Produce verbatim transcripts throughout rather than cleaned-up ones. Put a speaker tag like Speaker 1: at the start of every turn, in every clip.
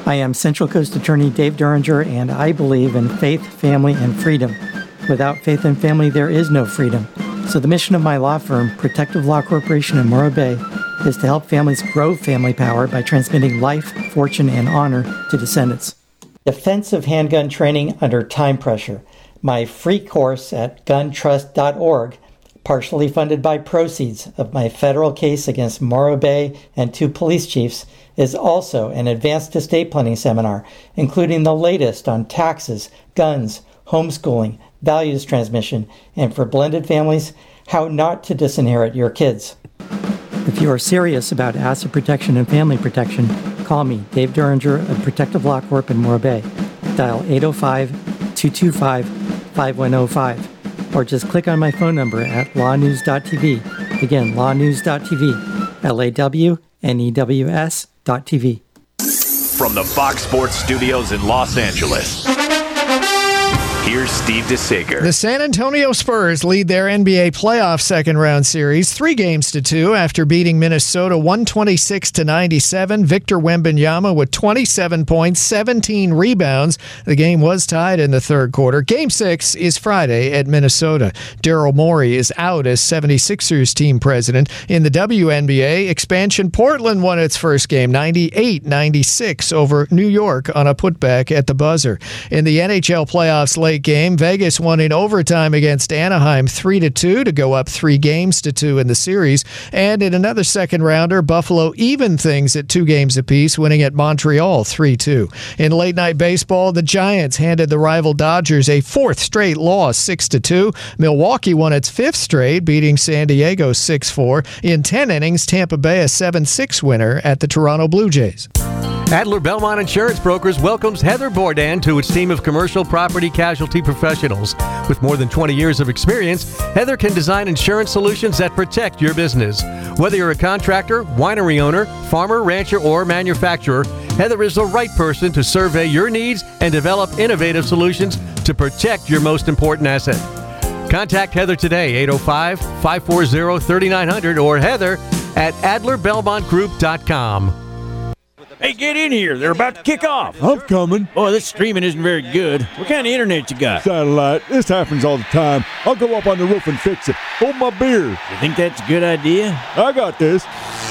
Speaker 1: I am Central Coast Attorney Dave Duringer, and I believe in faith, family, and freedom. Without faith and family, there is no freedom. So the mission of my law firm, Protective Law Corporation in Morro Bay, is to help families grow family power by transmitting life, fortune, and honor to descendants. Defensive handgun training under time pressure. My free course at gun trust dot org, partially funded by proceeds of my federal case against Morro Bay and two police chiefs, is also an advanced estate planning seminar, including the latest on taxes, guns, homeschooling, values transmission, and for blended families, how not to disinherit your kids. If you are serious about asset protection and family protection, call me, Dave Duringer of Protective Law Corp in Morro Bay. Dial eight oh five, two two five, five one oh five, or just click on my phone number at law news dot t v. Again, law news dot t v, L A W N E W S dot T V.
Speaker 2: From the Fox Sports Studios in Los Angeles, here's Steve DeSager.
Speaker 3: The San Antonio Spurs lead their N B A playoff second-round series three games to two after beating Minnesota one twenty-six to ninety-seven. Victor Wembanyama with twenty-seven points, seventeen rebounds. The game was tied in the third quarter. Game six is Friday at Minnesota. Daryl Morey is out as seventy-sixers team president. In the W N B A expansion, Portland won its first game ninety-eight ninety-six over New York on a putback at the buzzer. In the N H L playoffs late game, Vegas won in overtime against Anaheim three to two to go up three games to two in the series. And in another second rounder, Buffalo evened things at two games apiece, winning at Montreal three two. In late night baseball, the Giants handed the rival Dodgers a fourth straight loss, six to two. Milwaukee won its fifth straight, beating San Diego six four. In ten innings, Tampa Bay a seven six winner at the Toronto Blue Jays.
Speaker 4: Adler Belmont Insurance Brokers welcomes Heather Bourdain to its team of commercial property casualty professionals. With more than twenty years of experience, Heather can design insurance solutions that protect your business. Whether you're a contractor, winery owner, farmer, rancher, or manufacturer, Heather is the right person to survey your needs and develop innovative solutions to protect your most important asset. Contact Heather today, eight oh five, five four zero, three nine zero zero or Heather at adler belmont group dot com.
Speaker 5: Hey, get in here. They're about to kick off.
Speaker 6: I'm coming.
Speaker 5: Boy, this streaming isn't very good. What kind of internet you got?
Speaker 6: Satellite. This happens all the time. I'll go up on the roof and fix it. Hold my beer.
Speaker 5: You think that's a good idea?
Speaker 6: I got this.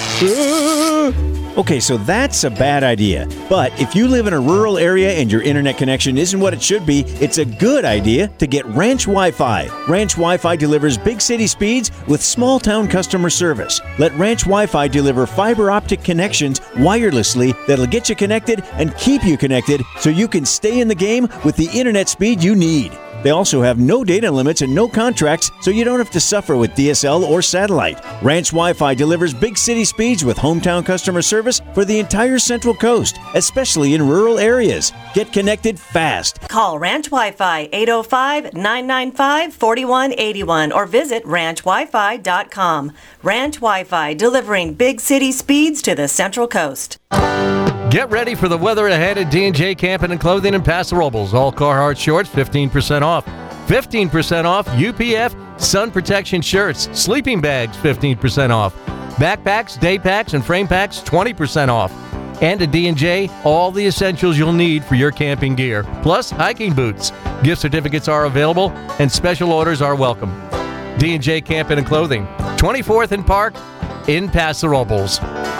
Speaker 6: Uh...
Speaker 7: Okay, so that's a bad idea. But if you live in a rural area and your internet connection isn't what it should be, it's a good idea to get Ranch Wi-Fi. Ranch Wi-Fi delivers big city speeds with small town customer service. Let Ranch Wi-Fi deliver fiber optic connections wirelessly that'll get you connected and keep you connected so you can stay in the game with the internet speed you need. They also have no data limits and no contracts, so you don't have to suffer with D S L or satellite. Ranch Wi-Fi delivers big city speeds with hometown customer service for the entire Central Coast, especially in rural areas. Get connected fast.
Speaker 8: Call Ranch Wi-Fi eight oh five, nine nine five, four one eight one or visit ranch wi fi dot com. Ranch Wi-Fi, delivering big city speeds to the Central Coast.
Speaker 4: Get ready for the weather ahead at D and J Camping and Clothing in Paso Robles. All Carhartt shorts, fifteen percent off. fifteen percent off U P F sun protection shirts. Sleeping bags, fifteen percent off. Backpacks, day packs, and frame packs, twenty percent off. And at D and J, all the essentials you'll need for your camping gear, plus hiking boots. Gift certificates are available, and special orders are welcome. D and J Camping and Clothing, twenty-fourth and Park in Paso Robles.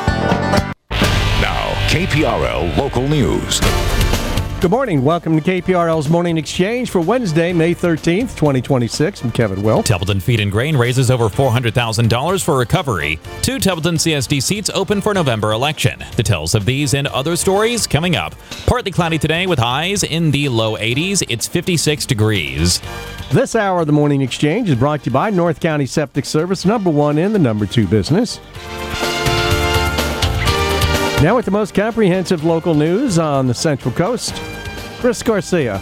Speaker 2: K P R L Local News.
Speaker 9: Good morning. Welcome to K P R L's Morning Exchange for Wednesday, May thirteenth, twenty twenty-six. I'm Kevin Will.
Speaker 10: Templeton Feed and Grain raises over four hundred thousand dollars for recovery. Two Templeton C S D seats open for November election. Details of these and other stories coming up. Partly cloudy today with highs in the low eighties. It's fifty-six degrees.
Speaker 9: This hour of the Morning Exchange is brought to you by North County Septic Service, number one in the number two business. Now with the most comprehensive local news on the Central Coast, Chris Garcia.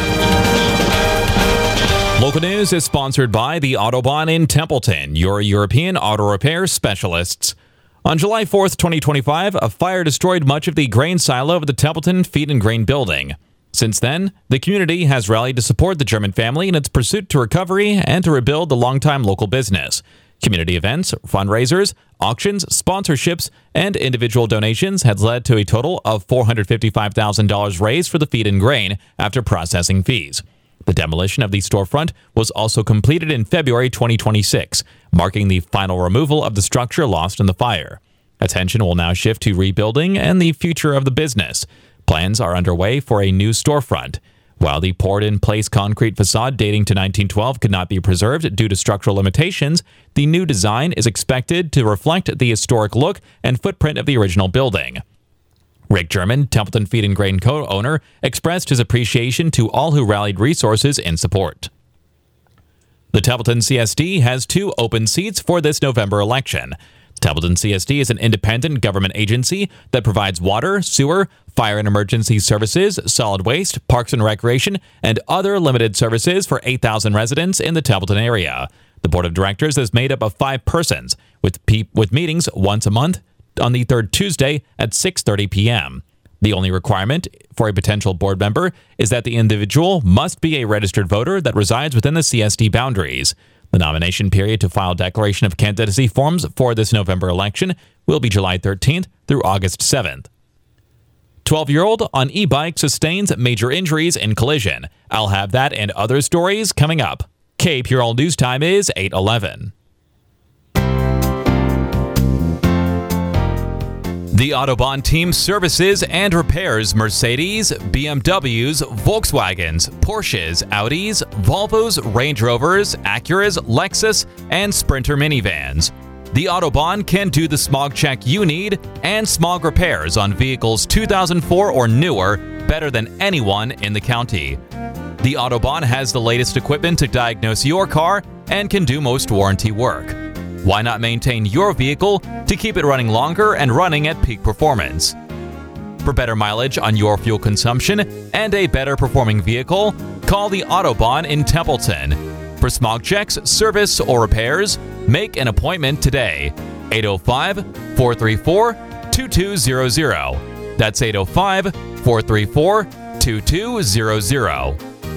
Speaker 10: Local news is sponsored by the Autobahn in Templeton, your European auto repair specialists. On July fourth, twenty twenty-five, a fire destroyed much of the grain silo of the Templeton Feed and Grain building. Since then, the community has rallied to support the German family in its pursuit to recovery and to rebuild the longtime local business. Community events, fundraisers, auctions, sponsorships, and individual donations has led to a total of four hundred fifty-five thousand dollars raised for the Feed and Grain after processing fees. The demolition of the storefront was also completed in February twenty twenty-six, marking the final removal of the structure lost in the fire. Attention will now shift to rebuilding and the future of the business. Plans are underway for a new storefront. While the poured-in-place concrete facade dating to nineteen twelve could not be preserved due to structural limitations, the new design is expected to reflect the historic look and footprint of the original building. Rick German, Templeton Feed and Grain co-owner, expressed his appreciation to all who rallied resources in support. The Templeton C S D has two open seats for this November election. Templeton C S D is an independent government agency that provides water, sewer, fire and emergency services, solid waste, parks and recreation, and other limited services for eight thousand residents in the Templeton area. The board of directors is made up of five persons, with pe- with meetings once a month on the third Tuesday at six thirty p.m. The only requirement for a potential board member is that the individual must be a registered voter that resides within the C S D boundaries. The nomination period to file declaration of candidacy forms for this November election will be July thirteenth through August seventh. twelve-year-old on e-bike sustains major injuries in collision. I'll have that and other stories coming up. K P R L News Time is eight eleven. The Autobahn team services and repairs Mercedes, B M Ws, Volkswagens, Porsches, Audis, Volvos, Range Rovers, Acuras, Lexus, and Sprinter minivans. The Autobahn can do the smog check you need and smog repairs on vehicles two thousand four or newer better than anyone in the county. The Autobahn has the latest equipment to diagnose your car and can do most warranty work. Why not maintain your vehicle to keep it running longer and running at peak performance? For better mileage on your fuel consumption and a better performing vehicle, call the Autobahn in Templeton. For smog checks, service, or repairs, make an appointment today. eight oh five, four three four, two two zero zero. That's eight oh five, four three four, two two zero zero.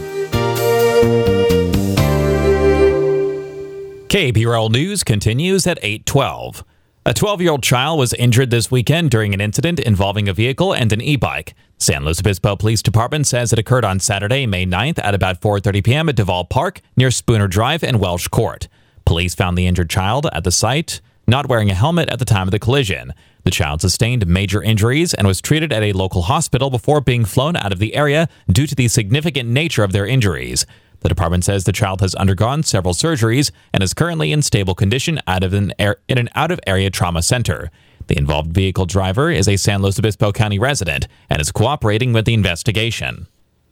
Speaker 10: K P R L News continues at eight twelve. A twelve-year-old child was injured this weekend during an incident involving a vehicle and an e-bike. San Luis Obispo Police Department says it occurred on Saturday, May ninth at about four thirty p.m. at Duval Park near Spooner Drive and Welsh Court. Police found the injured child at the site not wearing a helmet at the time of the collision. The child sustained major injuries and was treated at a local hospital before being flown out of the area due to the significant nature of their injuries. The department says the child has undergone several surgeries and is currently in stable condition out of an air, in an out-of-area trauma center. The involved vehicle driver is a San Luis Obispo County resident and is cooperating with the investigation.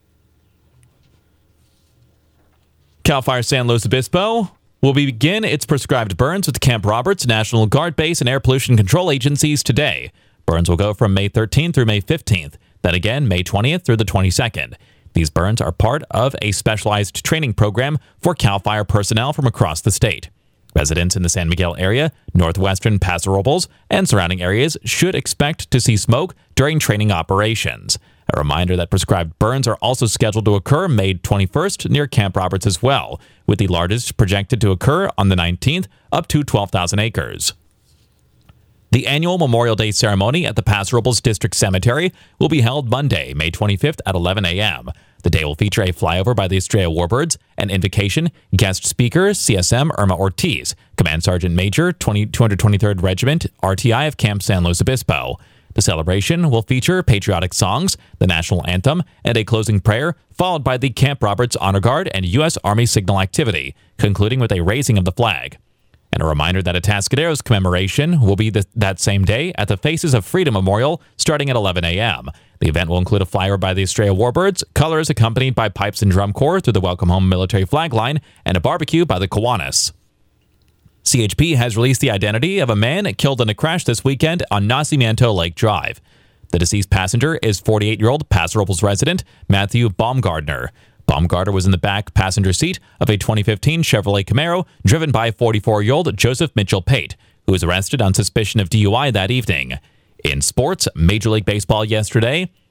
Speaker 10: CAL FIRE San Luis Obispo will begin its prescribed burns with Camp Roberts, National Guard Base, and Air Pollution Control agencies today. Burns will go from May thirteenth through May fifteenth, then again May twentieth through the twenty-second. These burns are part of a specialized training program for CAL FIRE personnel from across the state. Residents in the San Miguel area, northwestern Paso Robles, and surrounding areas should expect to see smoke during training operations. A reminder that prescribed burns are also scheduled to occur May twenty-first near Camp Roberts as well, with the largest projected to occur on the nineteenth, up to twelve thousand acres. The annual Memorial Day ceremony at the Paso Robles District Cemetery will be held Monday, May twenty-fifth at eleven a.m. The day will feature a flyover by the Estrella Warbirds, an invocation, guest speaker, C S M Irma Ortiz, Command Sergeant Major, two hundred twenty-third Regiment, R T I of Camp San Luis Obispo. The celebration will feature patriotic songs, the national anthem, and a closing prayer, followed by the Camp Roberts Honor Guard and U S Army signal activity, concluding with a raising of the flag. And a reminder that a Atascaderos commemoration will be the, that same day at the Faces of Freedom Memorial starting at eleven a.m. The event will include a flyer by the Estrella Warbirds, colors accompanied by pipes and drum corps through the Welcome Home military flag line, and a barbecue by the Kiwanis. C H P has released the identity of a man killed in a crash this weekend on Nacimiento Lake Drive. The deceased passenger is forty-eight-year-old Paso Robles resident Matthew Baumgardner. Baumgartner was in the back passenger seat of a twenty fifteen Chevrolet Camaro driven by forty-four-year-old Joseph Mitchell Pate, who was arrested on suspicion of D U I that evening. In sports, Major League Baseball yesterday,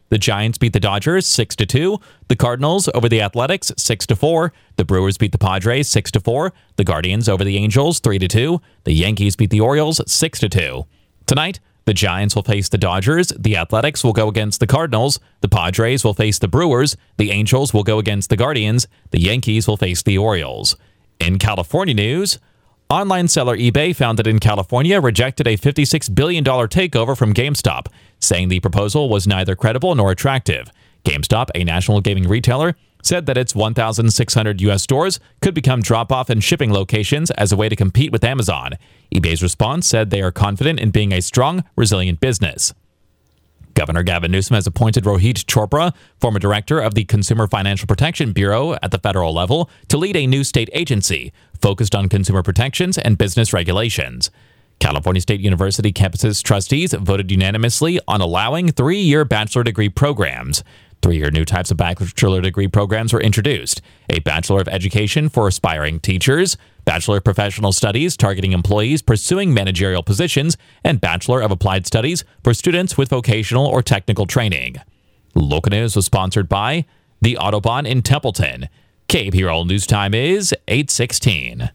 Speaker 10: The Giants beat the Dodgers six to two. The Cardinals over the Athletics six to four. The Brewers beat the Padres six to four. The Guardians over the Angels three to two. The Yankees beat the Orioles six to two. Tonight, the Giants will face the Dodgers. The Athletics will go against the Cardinals. The Padres will face the Brewers. The Angels will go against the Guardians. The Yankees will face the Orioles. In California news, online seller eBay, founded in California, rejected a fifty-six billion dollars takeover from GameStop, saying the proposal was neither credible nor attractive. GameStop, a national gaming retailer, said that its one thousand six hundred U S stores could become drop-off and shipping locations as a way to compete with Amazon. eBay's response said they are confident in being a strong, resilient business. Governor Gavin Newsom has appointed Rohit Chopra, former director of the Consumer Financial Protection Bureau at the federal level, to lead a new state agency focused on consumer protections and business regulations. California State University campus's trustees voted unanimously on allowing three-year bachelor degree programs. Three-year new types of bachelor degree programs were introduced: a Bachelor of Education for aspiring teachers, Bachelor of Professional Studies targeting employees pursuing managerial positions, and Bachelor of Applied Studies for students with vocational or technical training. Local News was sponsored by the Autobahn in Templeton. K P R L News Time is eight sixteen.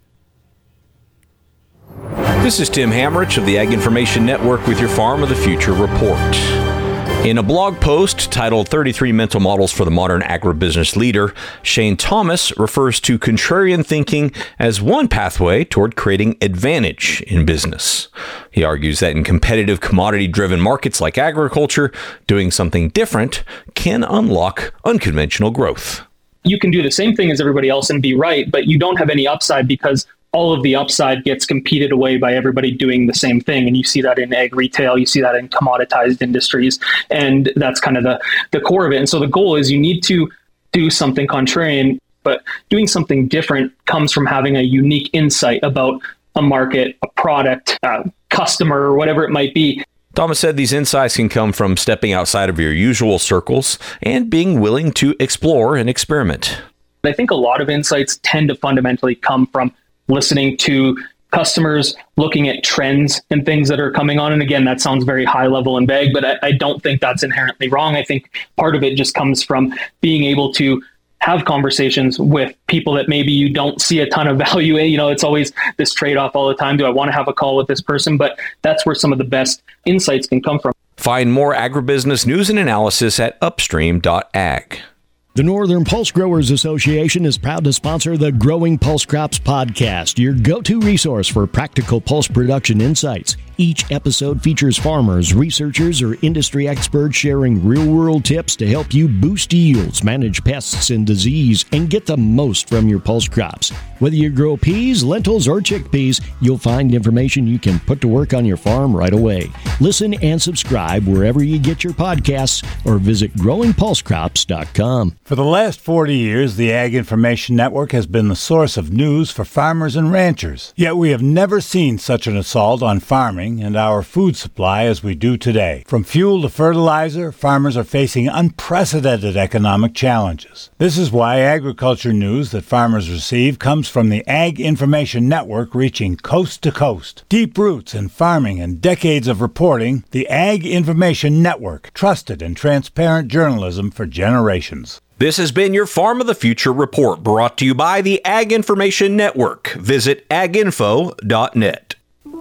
Speaker 11: This is Tim Hamrich of the Ag Information Network with your Farm of the Future report. In a blog post titled thirty-three Mental Models for the Modern Agribusiness Leader, Shane Thomas refers to contrarian thinking as one pathway toward creating advantage in business. He argues that in competitive commodity-driven markets like agriculture, doing something different can unlock unconventional growth.
Speaker 12: You can do the same thing as everybody else and be right, but you don't have any upside because all of the upside gets competed away by everybody doing the same thing. And you see that in ag retail, you see that in commoditized industries, and that's kind of the, the core of it. And so the goal is you need to do something contrarian, but doing something different comes from having a unique insight about a market, a product, a customer, or whatever it might be.
Speaker 11: Thomas said these insights can come from stepping outside of your usual circles and being willing to explore and experiment.
Speaker 12: I think a lot of insights tend to fundamentally come from listening to customers, looking at trends and things that are coming on. And again, that sounds very high level and vague, but I, I don't think that's inherently wrong. I think part of it just comes from being able to have conversations with people that maybe you don't see a ton of value in. You know, it's always this trade-off all the time. Do I want to have a call with this person? But that's where some of the best insights can come from.
Speaker 11: Find more agribusiness news and analysis at upstream dot ag.
Speaker 13: The Northern Pulse Growers Association is proud to sponsor the Growing Pulse Crops podcast, your go-to resource for practical pulse production insights. Each episode features farmers, researchers, or industry experts sharing real-world tips to help you boost yields, manage pests and disease, and get the most from your pulse crops. Whether you grow peas, lentils, or chickpeas, you'll find information you can put to work on your farm right away. Listen and subscribe wherever you get your podcasts or visit growing pulse crops dot com.
Speaker 14: For the last forty years, the Ag Information Network has been the source of news for farmers and ranchers. Yet we have never seen such an assault on farming and our food supply as we do today. From fuel to fertilizer, farmers are facing unprecedented economic challenges. This is why agriculture news that farmers receive comes from the Ag Information Network, reaching coast to coast. Deep roots in farming and decades of reporting, the Ag Information Network, trusted and transparent journalism for generations.
Speaker 11: This has been your Farm of the Future report, brought to you by the Ag Information Network. Visit ag info dot net.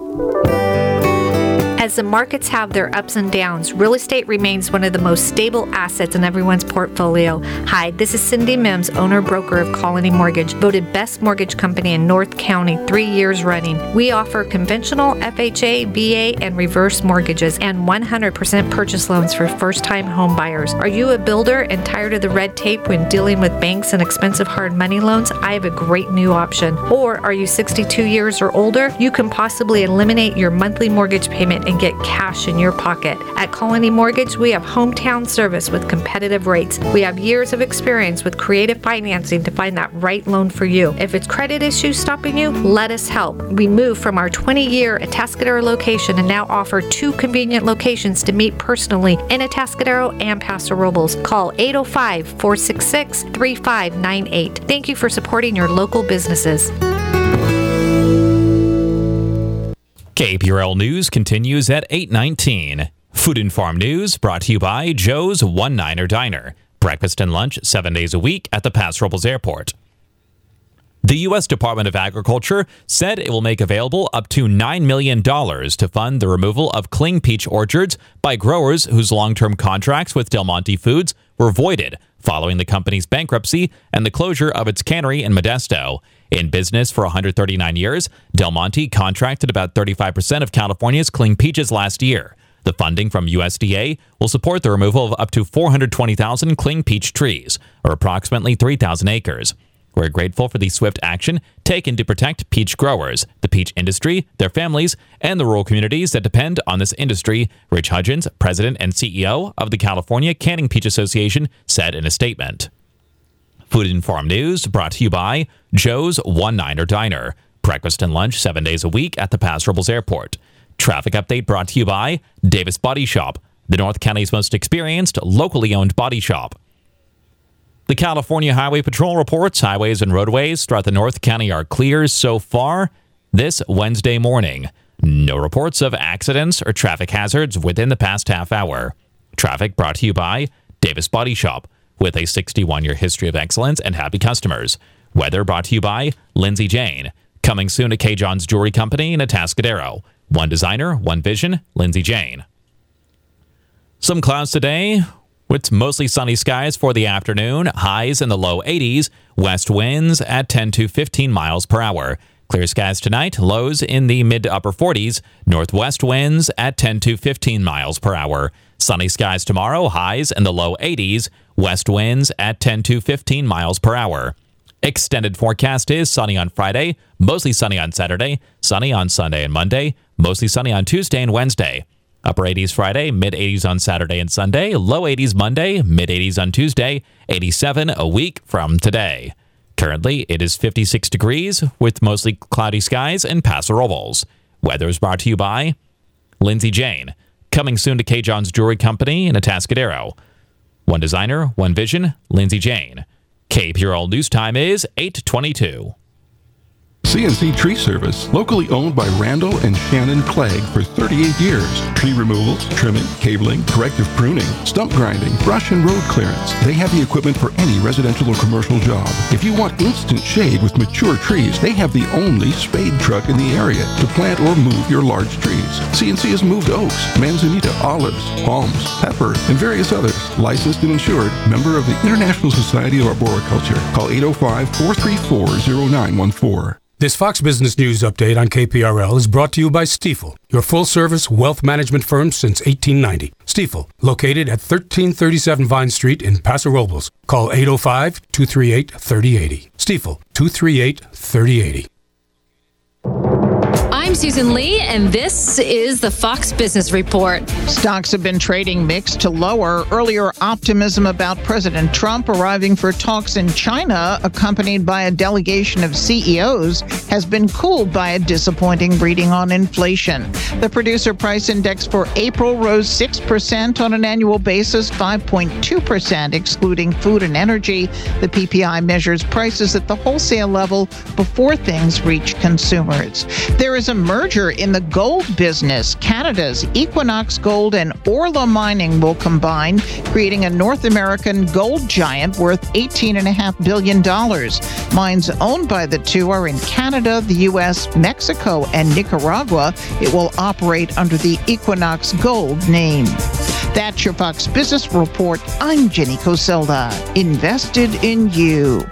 Speaker 15: As the markets have their ups and downs, real estate remains one of the most stable assets in everyone's portfolio. Hi, this is Cindy Mims, owner-broker of Colony Mortgage, voted best mortgage company in North County three years running. We offer conventional F H A, V A, and reverse mortgages and one hundred percent purchase loans for first-time home buyers. Are you a builder and tired of the red tape when dealing with banks and expensive hard money loans? I have a great new option. Or are you sixty-two years or older? You can possibly eliminate your monthly mortgage payment and get cash in your pocket. At Colony Mortgage, we have hometown service with competitive rates. We have years of experience with creative financing to find that right loan for you. If it's credit issues stopping you, let us help. We moved from our twenty-year Atascadero location and now offer two convenient locations to meet personally in Atascadero and Paso Robles. Call eight oh five, four six six, three five nine eight. Thank you for supporting your local businesses.
Speaker 10: K P R L News continues at eight nineteen. Food and Farm News brought to you by Joe's One Niner Diner. Breakfast and lunch seven days a week at the Paso Robles Airport. The U S Department of Agriculture said it will make available up to nine million dollars to fund the removal of cling peach orchards by growers whose long-term contracts with Del Monte Foods were voided following the company's bankruptcy and the closure of its cannery in Modesto. In business for one hundred thirty-nine years, Del Monte contracted about thirty-five percent of California's cling peaches last year. The funding from U S D A will support the removal of up to four hundred twenty thousand cling peach trees, or approximately three thousand acres. We're grateful for the swift action taken to protect peach growers, the peach industry, their families, and the rural communities that depend on this industry, Rich Hudgens, president and C E O of the California Canning Peach Association, said in a statement. Food and Farm News brought to you by Joe's One Niner Diner. Breakfast and lunch seven days a week at the Paso Robles Airport. Traffic update brought to you by Davis Body Shop, the North County's most experienced, locally owned body shop. The California Highway Patrol reports highways and roadways throughout the North County are clear so far this Wednesday morning. No reports of accidents or traffic hazards within the past half hour. Traffic brought to you by Davis Body Shop, with a sixty-one-year history of excellence and happy customers. Weather brought to you by Lindsay Jane. Coming soon to K. John's Jewelry Company in Atascadero. One designer, one vision, Lindsay Jane. Some clouds today, with mostly sunny skies for the afternoon. Highs in the low eighties. West winds at ten to fifteen miles per hour. Clear skies tonight. Lows in the mid to upper forties. Northwest winds at ten to fifteen miles per hour. Sunny skies tomorrow. Highs in the low eighties. West winds at ten to fifteen miles per hour. Extended forecast is sunny on Friday, mostly sunny on Saturday, sunny on Sunday and Monday, mostly sunny on Tuesday and Wednesday. Upper eighties Friday, mid eighties on Saturday and Sunday, low eighties Monday, mid eighties on Tuesday, eighty-seven a week from today. Currently, it is fifty-six degrees with mostly cloudy skies in Paso Robles. Weather is brought to you by Lindsay Jane. Coming soon to K. John's Jewelry Company in Atascadero. One designer, one vision, Lindsay Jane. K P R L News Time is eight twenty-two.
Speaker 16: C N C Tree Service, locally owned by Randall and Shannon Clegg for thirty-eight years. Tree removals, trimming, cabling, corrective pruning, stump grinding, brush and road clearance. They have the equipment for any residential or commercial job. If you want instant shade with mature trees, they have the only spade truck in the area to plant or move your large trees. C N C has moved oaks, manzanita, olives, palms, pepper, and various others. Licensed and insured, member of the International Society of Arboriculture. Call eight oh five, four three four, oh nine one four.
Speaker 17: This Fox Business News update on K P R L is brought to you by Stifel, your full-service wealth management firm since eighteen ninety. Stifel, located at thirteen thirty-seven Vine Street in Paso Robles. Call eight oh five, two three eight, three oh eight oh. Stifel, two three eight, three oh eight oh.
Speaker 18: I'm Susan Lee, and this is the Fox Business Report.
Speaker 19: Stocks have been trading mixed to lower. Earlier optimism about President Trump arriving for talks in China, accompanied by a delegation of C E Os, has been cooled by a disappointing reading on inflation. The Producer Price Index for April rose six percent on an annual basis, five point two percent excluding food and energy. The P P I measures prices at the wholesale level before things reach consumers. There is a merger in the gold business. Canada's Equinox Gold and Orla Mining will combine, creating a North American gold giant worth eighteen point five billion dollars. Mines owned by the two are in Canada, the U S, Mexico, and Nicaragua. It will operate under the Equinox Gold name. That's your Fox Business Report. I'm Jenny Coselda. Invested in you.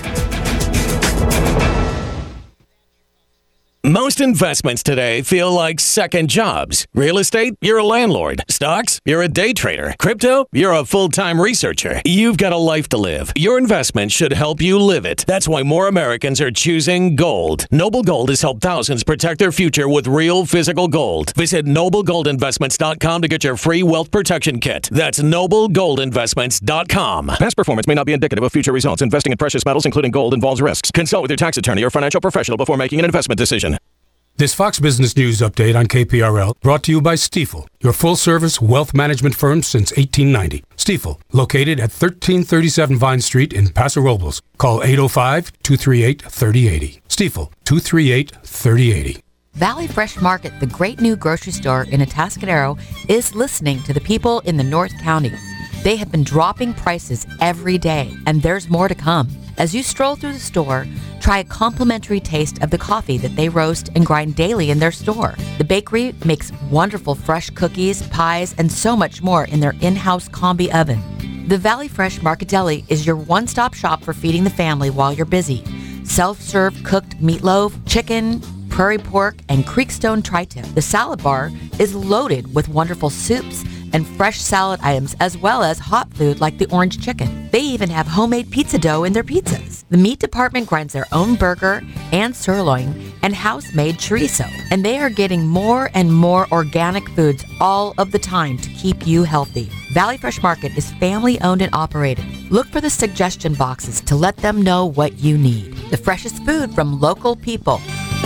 Speaker 20: Most investments today feel like second jobs. Real estate, you're a landlord. Stocks, you're a day trader. Crypto, you're a full-time researcher. You've got a life to live. Your investment should help you live it. That's why more Americans are choosing gold. Noble Gold has helped thousands protect their future with real physical gold. Visit noble gold investments dot com to get your free wealth protection kit. That's noble gold investments dot com. Past performance may not be indicative of future results. Investing in precious metals, including gold, involves risks. Consult with your tax attorney or financial professional before making an investment decision.
Speaker 17: This Fox Business News update on K P R L brought to you by Stifel, your full-service wealth management firm since eighteen ninety. Stifel, located at thirteen thirty-seven Vine Street in Paso Robles. Call eight oh five, two three eight, three oh eight oh. Stifel, two three eight, three oh eight oh.
Speaker 21: Valley Fresh Market, the great new grocery store in Atascadero, is listening to the people in the North County. They have been dropping prices every day, and there's more to come. As you stroll through the store, try a complimentary taste of the coffee that they roast and grind daily in their store. The bakery makes wonderful fresh cookies, pies, and so much more in their in-house combi oven. The Valley Fresh Market Deli is your one-stop shop for feeding the family while you're busy. Self-serve cooked meatloaf, chicken, prairie pork, and Creekstone tri-tip. The salad bar is loaded with wonderful soups and fresh salad items, as well as hot food like the orange chicken. They even have homemade pizza dough in their pizzas. The meat department grinds their own burger and sirloin and house-made chorizo. And they are getting more and more organic foods all of the time to keep you healthy. Valley Fresh Market is family-owned and operated. Look for the suggestion boxes to let them know what you need. The freshest food from local people.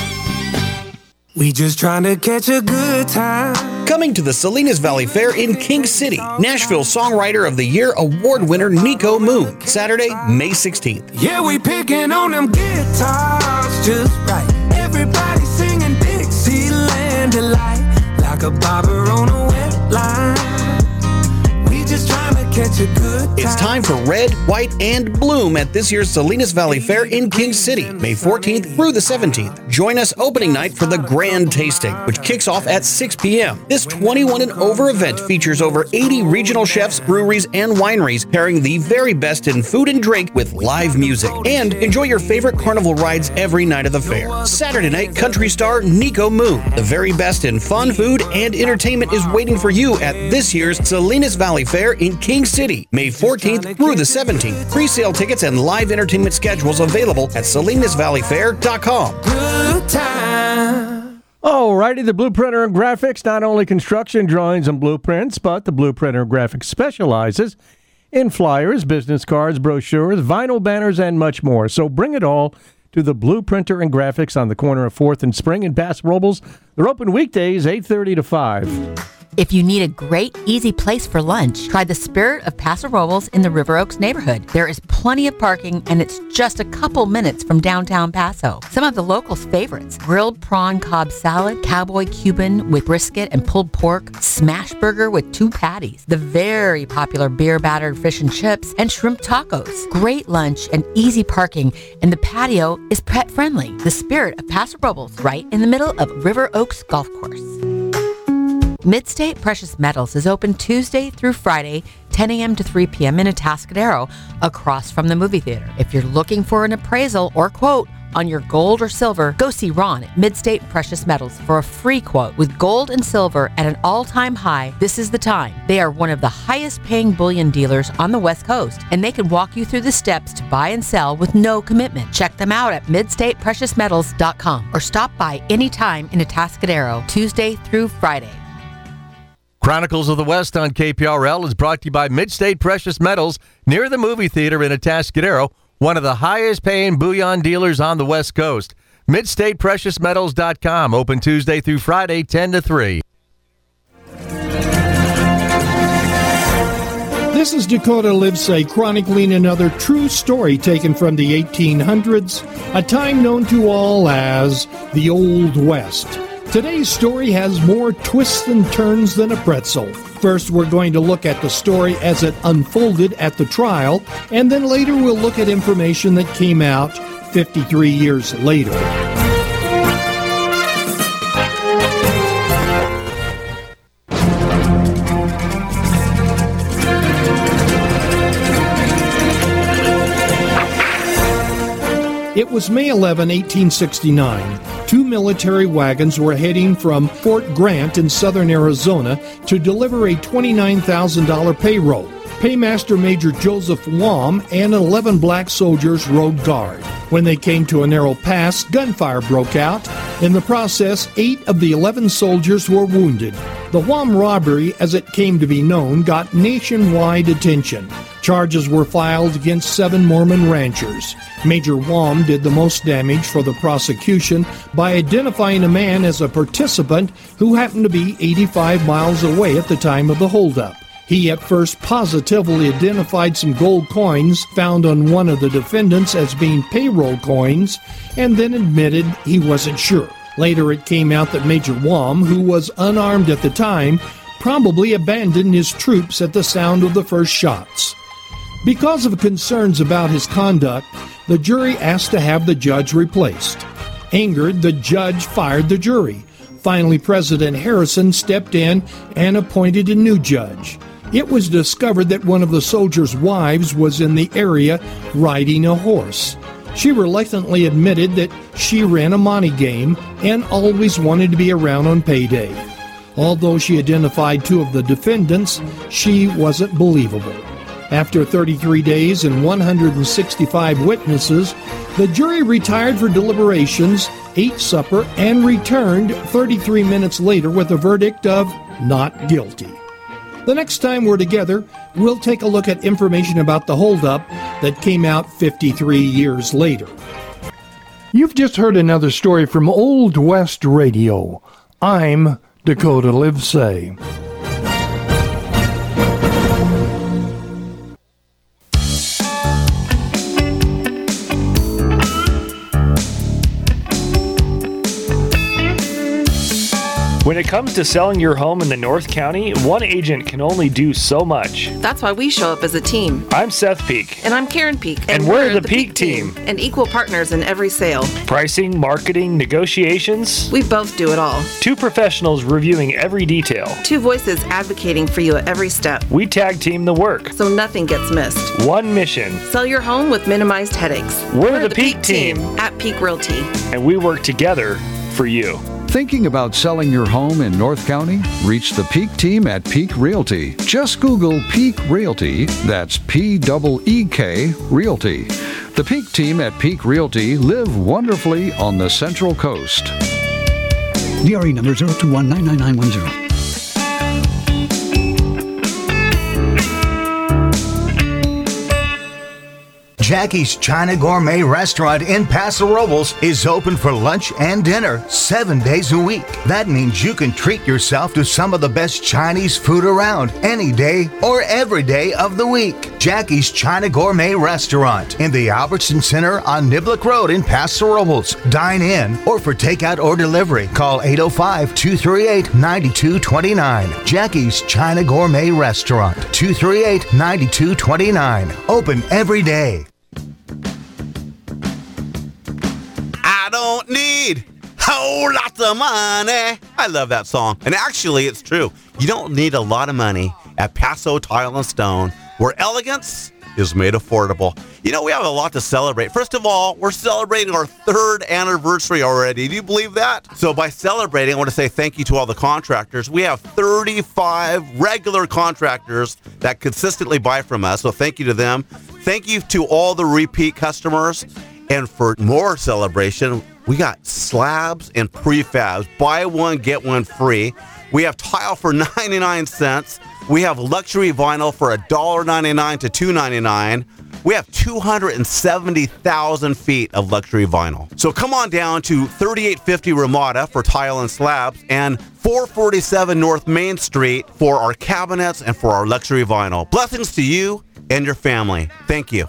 Speaker 22: We just trying to catch a good time.
Speaker 23: Coming to the Salinas Valley Fair in King City, Nashville Songwriter of the Year award winner Nico Moon, Saturday, May sixteenth.
Speaker 22: Yeah, we picking on them guitars just right. Everybody singing Dixieland delight, like a bobber on a wet line. We just trying to catch a good time.
Speaker 23: It's time for Red, White, and Bloom at this year's Salinas Valley Fair in King City, May fourteenth through the seventeenth. Join us opening night for the Grand Tasting, which kicks off at six p.m. This twenty-one and over event features over eighty regional chefs, breweries, and wineries pairing the very best in food and drink with live music. And enjoy your favorite carnival rides every night of the fair. Saturday night, country star Nico Moon. The very best in fun, food, and entertainment is waiting for you at this year's Salinas Valley Fair in King City, May fourteenth through the seventeenth. Pre-sale tickets and live entertainment schedules available at salinas valley fair dot com.
Speaker 22: Good time.
Speaker 9: Alrighty, the Blueprinter and Graphics, not only construction drawings and blueprints, but the Blueprinter and Graphics specializes in flyers, business cards, brochures, vinyl banners, and much more. So bring it all to the Blueprinter and Graphics on the corner of fourth and Spring in Paso Robles. They're open weekdays, eight thirty to five.
Speaker 21: If you need a great, easy place for lunch, try the Spirit of Paso Robles in the River Oaks neighborhood. There is plenty of parking, and it's just a couple minutes from downtown Paso. Some of the locals' favorites: grilled prawn Cobb salad, cowboy Cuban with brisket and pulled pork, smash burger with two patties, the very popular beer-battered fish and chips, and shrimp tacos. Great lunch and easy parking, and the patio is pet-friendly. The Spirit of Paso Robles, right in the middle of River Oaks Golf Course. Midstate Precious Metals is open Tuesday through Friday, ten a.m. to three p.m. in Atascadero, across from the movie theater. If you're looking for an appraisal or quote on your gold or silver, go see Ron at Midstate Precious Metals for a free quote. With gold and silver at an all-time high, this is the time. They are one of the highest-paying bullion dealers on the West Coast, and they can walk you through the steps to buy and sell with no commitment. Check them out at midstate precious metals dot com or stop by anytime in Atascadero, Tuesday through Friday.
Speaker 4: Chronicles of the West on K P R L is brought to you by Midstate Precious Metals near the movie theater in Atascadero, one of the highest paying bullion dealers on the West Coast. midstate precious metals dot com, open Tuesday through Friday, ten to three.
Speaker 24: This is Dakota Livesay chronicling another true story taken from the eighteen hundreds, a time known to all as the Old West. Today's story has more twists and turns than a pretzel. First, we're going to look at the story as it unfolded at the trial, and then later we'll look at information that came out fifty-three years later. It was May eleventh, eighteen sixty-nine. Two military wagons were heading from Fort Grant in southern Arizona to deliver a twenty-nine thousand dollars payroll. Paymaster Major Joseph Wam and eleven black soldiers rode guard. When they came to a narrow pass, gunfire broke out. In the process, eight of the eleven soldiers were wounded. The Wam robbery, as it came to be known, got nationwide attention. Charges were filed against seven Mormon ranchers. Major Wam did the most damage for the prosecution by identifying a man as a participant who happened to be eighty-five miles away at the time of the holdup. He at first positively identified some gold coins found on one of the defendants as being payroll coins, and then admitted he wasn't sure. Later, it came out that Major Wam, who was unarmed at the time, probably abandoned his troops at the sound of the first shots. Because of concerns about his conduct, the jury asked to have the judge replaced. Angered, the judge fired the jury. Finally, President Harrison stepped in and appointed a new judge. It was discovered that one of the soldiers' wives was in the area riding a horse. She reluctantly admitted that she ran a money game and always wanted to be around on payday. Although she identified two of the defendants, she wasn't believable. After thirty-three days and one hundred sixty-five witnesses, the jury retired for deliberations, ate supper, and returned thirty-three minutes later with a verdict of not guilty. The next time we're together, we'll take a look at information about the holdup that came out fifty-three years later. You've just heard another story from Old West Radio. I'm Dakota Livesay.
Speaker 1: When it comes to selling your home in the North County, one agent can only do so much.
Speaker 3: That's why we show up as a team.
Speaker 1: I'm Seth Peak.
Speaker 3: And I'm Karen Peak.
Speaker 1: And, and we're, we're the, the Peak, Peak team.
Speaker 3: team. And equal partners in every sale.
Speaker 1: Pricing, marketing, negotiations.
Speaker 3: We both do it all.
Speaker 1: Two professionals reviewing every detail.
Speaker 3: Two voices advocating for you at every step.
Speaker 1: We tag team the work.
Speaker 3: So nothing gets missed.
Speaker 1: One mission.
Speaker 3: Sell your home with minimized headaches.
Speaker 1: We're, we're the, the Peak, Peak team.
Speaker 3: team at Peak Realty.
Speaker 1: And we work together for you.
Speaker 5: Thinking about selling your home in North County? Reach the Peak team at Peak Realty. Just Google Peak Realty, that's P E E K Realty. The Peak team at Peak Realty live wonderfully on the Central Coast.
Speaker 6: D R E number zero two one nine nine nine one zero.
Speaker 25: Jackie's China Gourmet Restaurant in Paso Robles is open for lunch and dinner seven days a week. That means you can treat yourself to some of the best Chinese food around any day or every day of the week. Jackie's China Gourmet Restaurant in the Albertson Center on Niblick Road in Paso Robles. Dine in or for takeout or delivery. Call eight oh five, two three eight, nine two two nine. Jackie's China Gourmet Restaurant, two three eight, nine two two nine. Open every day.
Speaker 26: I don't need whole lots of money. I love that song. And actually, it's true. You don't need a lot of money at Paso Tile and Stone, where elegance is made affordable. You know, we have a lot to celebrate. First of all, we're celebrating our third anniversary already. Do you believe that? So by celebrating, I want to say thank you to all the contractors. We have thirty-five regular contractors that consistently buy from us. So thank you to them. Thank you to all the repeat customers. And for more celebration, we got slabs and prefabs. Buy one, get one free. We have tile for ninety-nine cents. We have luxury vinyl for one dollar ninety-nine to two ninety-nine. We have two hundred seventy thousand feet of luxury vinyl. So come on down to thirty-eight fifty Ramada for tile and slabs and four forty-seven North Main Street for our cabinets and for our luxury vinyl. Blessings to you and your family. Thank you.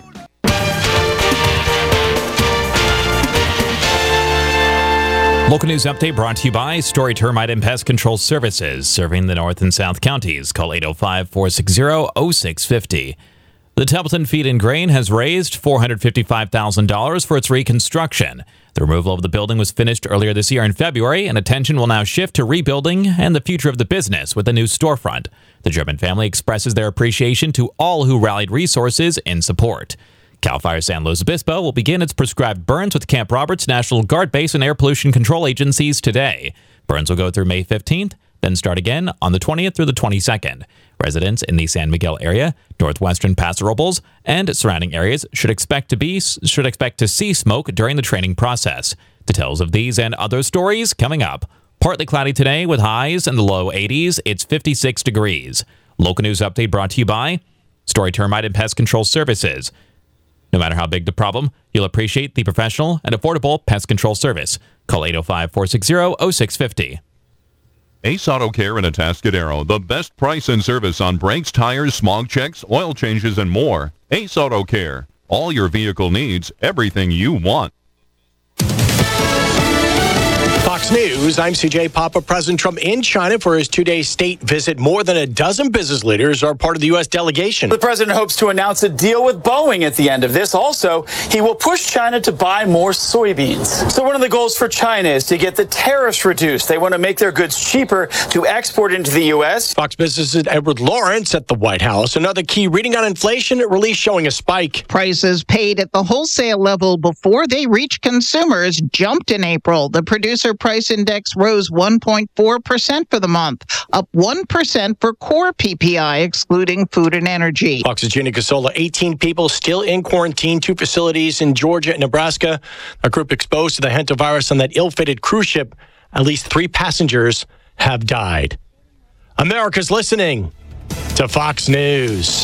Speaker 10: Local news update brought to you by Story Termite and Pest Control Services, serving the North and South counties. Call eight oh five, four six zero, oh six five oh. The Templeton Feed and Grain has raised four hundred fifty-five thousand dollars for its reconstruction. The removal of the building was finished earlier this year in February, and attention will now shift to rebuilding and the future of the business with a new storefront. The German family expresses their appreciation to all who rallied resources in support. CAL FIRE San Luis Obispo will begin its prescribed burns with Camp Roberts, National Guard Base, and Air Pollution Control Agencies today. Burns will go through May fifteenth, then start again on the twentieth through the twenty-second. Residents in the San Miguel area, northwestern Paso Robles, and surrounding areas should expect to be should expect to see smoke during the training process. Details of these and other stories coming up. Partly cloudy today with highs in the low eighties. It's fifty-six degrees. Local news update brought to you by Story Termite and Pest Control Services. No matter how big the problem, you'll appreciate the professional and affordable pest control service. Call eight oh five, four six zero, oh six five oh.
Speaker 27: Ace Auto Care in Atascadero. The best price and service on brakes, tires, smog checks, oil changes, and more. Ace Auto Care. All your vehicle needs, everything you want.
Speaker 2: Fox News, I'm C J Papa. President Trump in China for his two-day state visit. More than a dozen business leaders are part of the U S delegation.
Speaker 7: The president hopes to announce a deal with Boeing at the end of this. Also, he will push China to buy more soybeans. So one of the goals for China is to get the tariffs reduced. They want to make their goods cheaper to export into the U S.
Speaker 2: Fox Business's Edward Lawrence at the White House. Another key reading on inflation release showing a spike.
Speaker 19: Prices paid at the wholesale level before they reach consumers jumped in April. The producer price index rose one point four percent for the month, up one percent for core P P I, excluding food and energy.
Speaker 2: Fox's Gina Casola, eighteen people still in quarantine, two facilities in Georgia and Nebraska. A group exposed to the hantavirus on that ill-fated cruise ship. At least three passengers have died. America's listening to Fox News.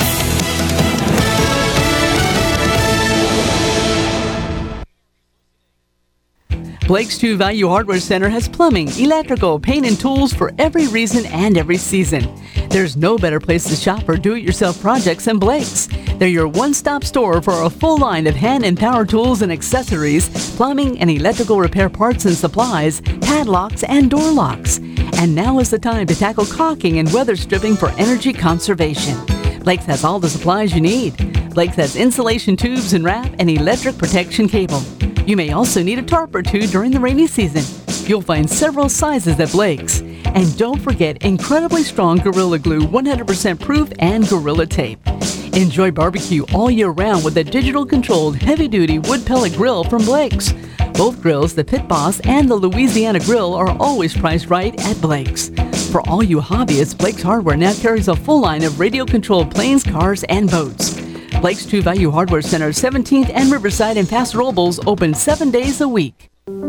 Speaker 8: Blake's Two Value Hardware Center has plumbing, electrical, paint, and tools for every reason and every season. There's no better place to shop for do-it-yourself projects than Blake's. They're your one-stop store for a full line of hand and power tools and accessories, plumbing and electrical repair parts and supplies, padlocks, and door locks. And now is the time to tackle caulking and weather stripping for energy conservation. Blake's has all the supplies you need. Blake's has insulation tubes and wrap and electric protection cable. You may also need a tarp or two during the rainy season. You'll find several sizes at Blake's. And don't forget incredibly strong Gorilla Glue, one hundred percent proof, and Gorilla Tape. Enjoy barbecue all year round with a digital-controlled heavy-duty wood pellet grill from Blake's. Both grills, the Pit Boss and the Louisiana Grill, are always priced right at Blake's. For all you hobbyists, Blake's Hardware now carries a full line of radio-controlled planes, cars, and boats. Blake's Two Value Hardware Center, seventeenth and Riverside in Paso Robles, open seven days a week.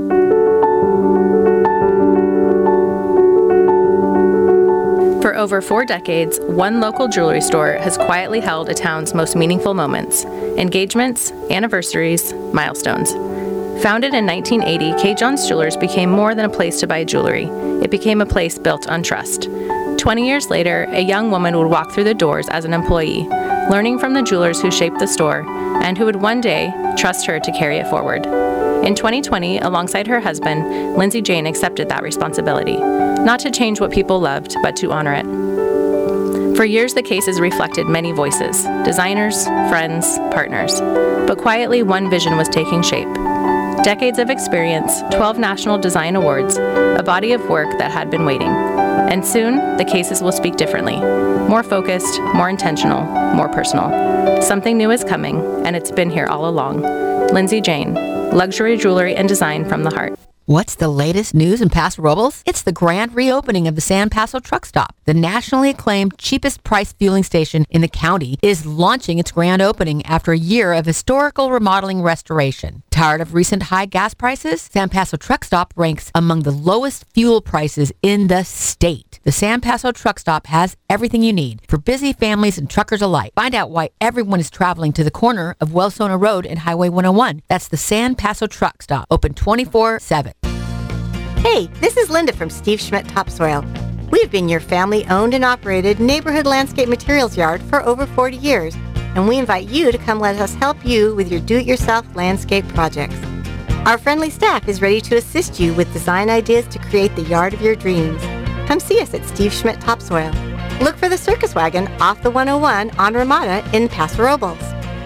Speaker 11: For over four decades, one local jewelry store has quietly held a town's most meaningful moments, engagements, anniversaries, milestones. Founded in nineteen eighty, K. John's Jewelers became more than a place to buy jewelry. It became a place built on trust. Twenty years later, a young woman would walk through the doors as an employee, learning from the jewelers who shaped the store and who would one day trust her to carry it forward. In twenty twenty, alongside her husband, Lindsay Jane accepted that responsibility, not to change what people loved, but to honor it. For years, the cases reflected many voices, designers, friends, partners. But quietly, one vision was taking shape. Decades of experience, twelve national design awards, a body of work that had been waiting. And soon, the cases will speak differently. More focused, more intentional, more personal. Something new is coming, and it's been here all along. Lindsay Jane, luxury jewelry and design from the heart.
Speaker 21: What's the latest news in Paso Robles? It's the grand reopening of the San Paso Truck Stop. The nationally acclaimed cheapest price fueling station in the county is launching its grand opening after a year of historical remodeling restoration. Tired of recent high gas prices? San Paso Truck Stop ranks among the lowest fuel prices in the state. The San Paso Truck Stop has everything you need for busy families and truckers alike. Find out why everyone is traveling to the corner of Wellsona Road and Highway one oh one. That's the San Paso Truck Stop, open twenty-four seven.
Speaker 12: Hey, this is Linda from Steve Schmidt Topsoil. We've been your family-owned and operated neighborhood landscape materials yard for over forty years, and we invite you to come let us help you with your do-it-yourself landscape projects. Our friendly staff is ready to assist you with design ideas to create the yard of your dreams. Come see us at Steve Schmidt Topsoil. Look for the circus wagon off the one oh one on Ramada in Paso Robles.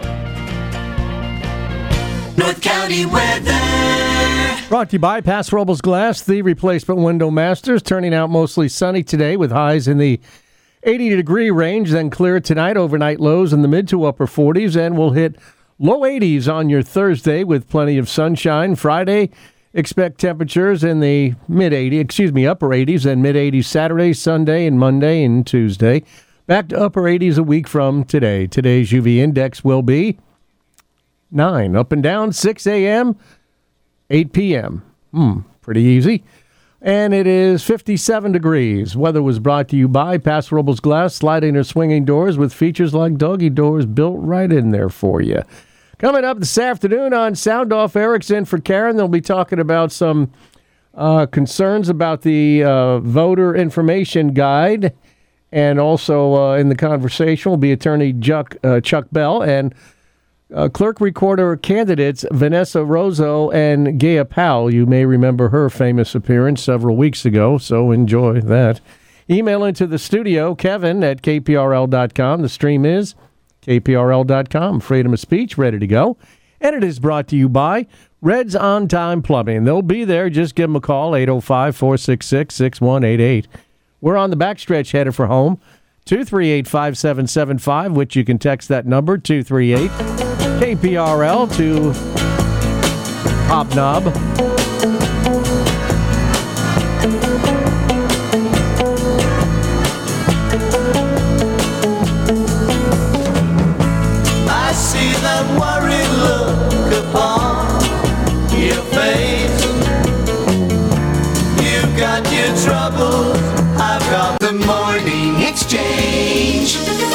Speaker 22: North County weather.
Speaker 9: Brought to you by Paso Robles Glass, the replacement window masters. Turning out mostly sunny today with highs in the eighty degree range, then clear tonight. Overnight lows in the mid to upper forties, and we'll hit low eighties on your Thursday with plenty of sunshine. Friday, expect temperatures in the mid eighties, excuse me, upper eighties and mid eighties Saturday, Sunday, and Monday and Tuesday. Back to upper eighties a week from today. Today's U V index will be nine. Up and down, six a.m., eight p.m. Hmm, pretty easy. And it is fifty-seven degrees. Weather was brought to you by Paso Robles Glass, sliding or swinging doors with features like doggy doors built right in there for you. Coming up this afternoon on Sound Off, Eric's in for Karen. They'll be talking about some uh, concerns about the uh, voter information guide. And also uh, in the conversation will be attorney Chuck, uh, Chuck Bell. And Uh, clerk recorder candidates Vanessa Rosso and Gaia Powell. You may remember her famous appearance several weeks ago, so enjoy that. Email into the studio, Kevin at K P R L dot com. The stream is K P R L dot com. Freedom of speech, ready to go. And it is brought to you by Red's On Time Plumbing. They'll be there. Just give them a call, eight oh five, four six six, six one eight eight. We're on the backstretch headed for home, two three eight, five seven seven five, which you can text that number, two three eight K P R L to Hobnob.
Speaker 22: I see that worried look upon your face. You've got your troubles, I've got the morning exchange.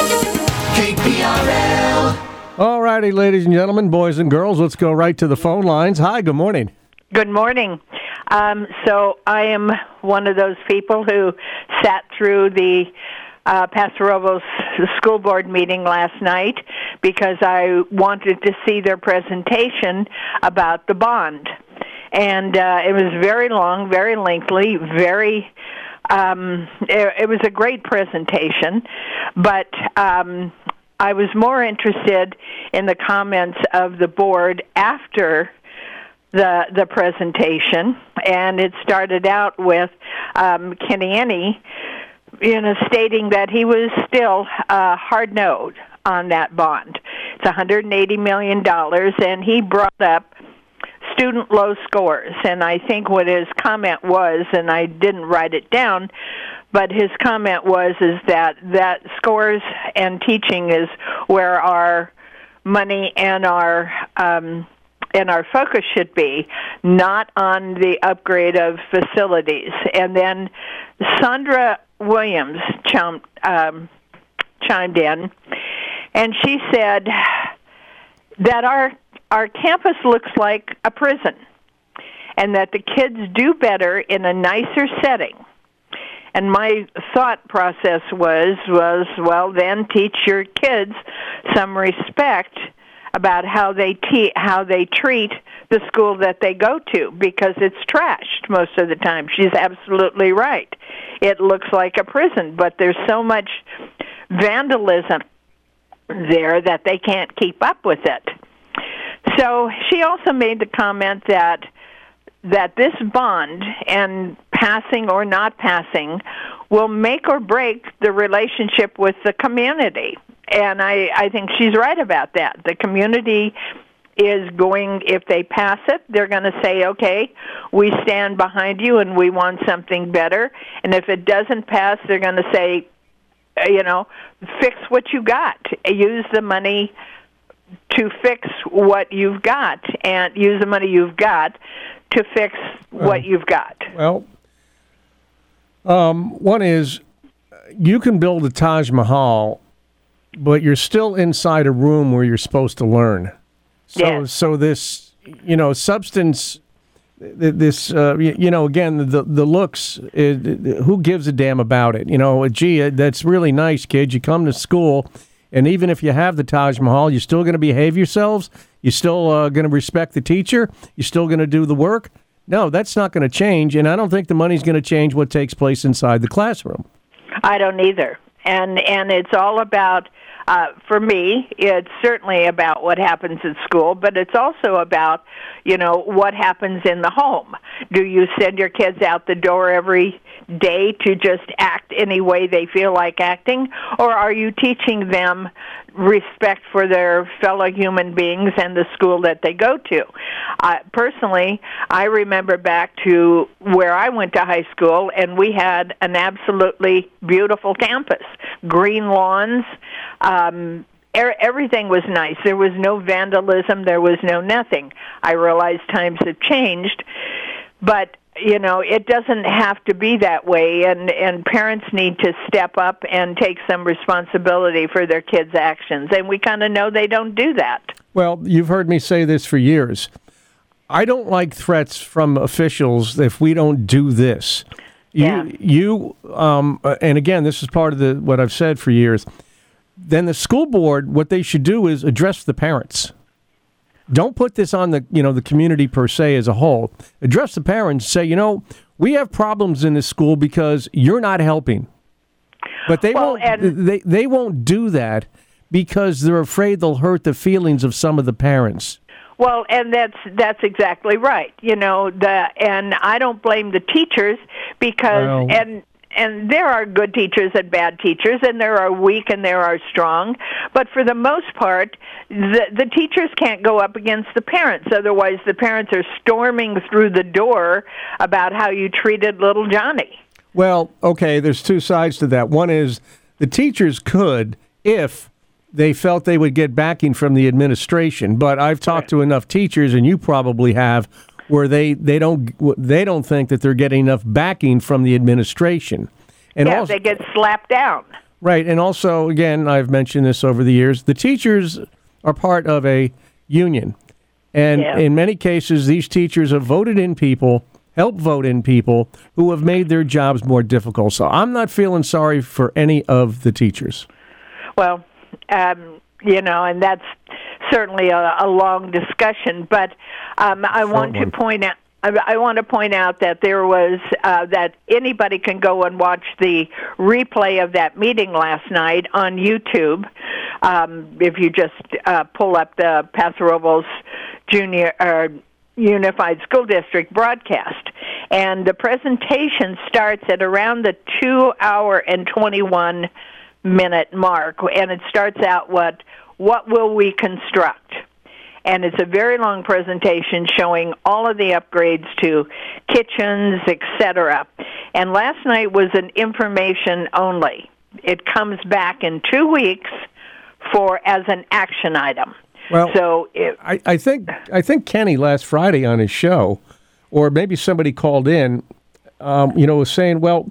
Speaker 22: K P R L.
Speaker 9: All righty, ladies and gentlemen, boys and girls, let's go right to the phone lines. Hi, good morning.
Speaker 13: Good morning. Um, so I am one of those people who sat through the uh, Paso Robles school board meeting last night because I wanted to see their presentation about the bond. And uh, it was very long, very lengthy, very... Um, it, it was a great presentation, but... Um, I was more interested in the comments of the board after the the presentation, and it started out with um, Kenny Enney, you know, stating that he was still uh, hard-nosed on that bond. It's one hundred eighty million dollars, and he brought up student low scores, and I think what his comment was, and I didn't write it down, but his comment was is that, that scores and teaching is where our money and our um, and our focus should be, not on the upgrade of facilities. And then Sandra Williams chimed, um, chimed in, and she said that our our campus looks like a prison, and that the kids do better in a nicer setting. And my thought process was, was well, then teach your kids some respect about how they te- how they treat the school that they go to, because it's trashed most of the time. She's absolutely right. It looks like a prison, but there's so much vandalism there that they can't keep up with it. So she also made the comment that that this bond, and passing or not passing, will make or break the relationship with the community. And I, I think she's right about that. The community is going, if they pass it, they're going to say, okay, we stand behind you and we want something better. And if it doesn't pass, they're going to say, you know, fix what you got. Use the money to fix what you've got, and use the money you've got to fix what
Speaker 9: well,
Speaker 13: you've got.
Speaker 9: Well, um, one is you can build a Taj Mahal, but you're still inside a room where you're supposed to learn. So,
Speaker 13: yes.
Speaker 9: so this, you know, substance, this, uh, you know, again, the the looks, it, who gives a damn about it? You know, gee, that's really nice, kids. You come to school, and even if you have the Taj Mahal, you're still going to behave yourselves? You're still uh, going to respect the teacher? You're still going to do the work? No, that's not going to change, and I don't think the money's going to change what takes place inside the classroom.
Speaker 13: I don't either. And and it's all about, uh, for me, it's certainly about what happens at school, but it's also about, you know, what happens in the home. Do you send your kids out the door every day to just act any way they feel like acting, or are you teaching them respect for their fellow human beings and the school that they go to? Uh, personally, I remember back to where I went to high school, and we had an absolutely beautiful campus, green lawns, um, er- everything was nice. There was no vandalism. There was no nothing. I realize times have changed, but you know, it doesn't have to be that way, and, and parents need to step up and take some responsibility for their kids' actions, and we kind of know they don't do that.
Speaker 9: Well, you've heard me say this for years. I don't like threats from officials if we don't do this. You,
Speaker 13: Yeah.
Speaker 9: you, um, and again, this is part of the what I've said for years. Then the school board, what they should do is address the parents. Don't put this on the, you know, the community per se as a whole. Address the parents. Say, you know, we have problems in this school because you're not helping. But they
Speaker 13: Well,
Speaker 9: won't.
Speaker 13: and-
Speaker 9: They they won't do that because they're afraid they'll hurt the feelings of some of the parents.
Speaker 13: Well, and that's that's exactly right. You know, the and I don't blame the teachers because
Speaker 9: Well-
Speaker 13: and and there are good teachers and bad teachers, and there are weak and there are strong. But for the most part, the the teachers can't go up against the parents. Otherwise, the parents are storming through the door about how you treated little Johnny.
Speaker 9: Well, okay, there's two sides to that. One is the teachers could, if they felt they would get backing from the administration. But I've talked to enough teachers, and you probably have, where they, they don't they don't think that they're getting enough backing from the administration. And
Speaker 13: yeah,
Speaker 9: also,
Speaker 13: they get slapped down.
Speaker 9: right, and also, again, I've mentioned this over the years, the teachers are part of a union. And
Speaker 13: Yeah.
Speaker 9: in many cases, these teachers have voted in people, helped vote in people who have made their jobs more difficult. So I'm not feeling sorry for any of the teachers.
Speaker 13: Well, um, you know, and that's certainly a, a long discussion. But um, I want to
Speaker 9: one.
Speaker 13: point out. I I want to point out that there was uh, that anybody can go and watch the replay of that meeting last night on YouTube. Um, if you just uh, pull up the Paso Robles Junior or Unified School District broadcast, and the presentation starts at around the two hour and twenty-one minute mark, and it starts out what what will we construct? And it's a very long presentation showing all of the upgrades to kitchens, et cetera. And last night was an information only. It comes back in two weeks for as an action item.
Speaker 9: Well,
Speaker 13: so it,
Speaker 9: I, I think I think Kenny last Friday on his show, or maybe somebody called in, um, you know, was saying, well,